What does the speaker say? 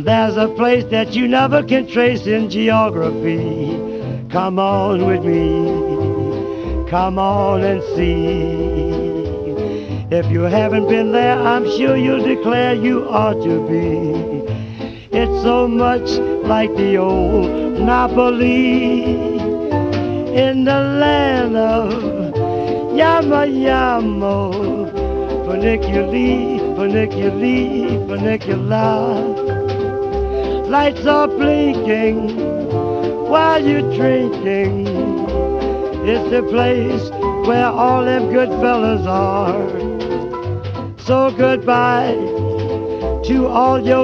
There's a place that you never can trace in geography. Come on with me, come on and see. If you haven't been there, I'm sure you'll declare you ought to be. It's so much like the old Napoli in the land of Yama Yamo. Funiculi, funiculi, funicula. Lights are blinking while you're drinking. It's the place where all them good fellas are. So goodbye to all your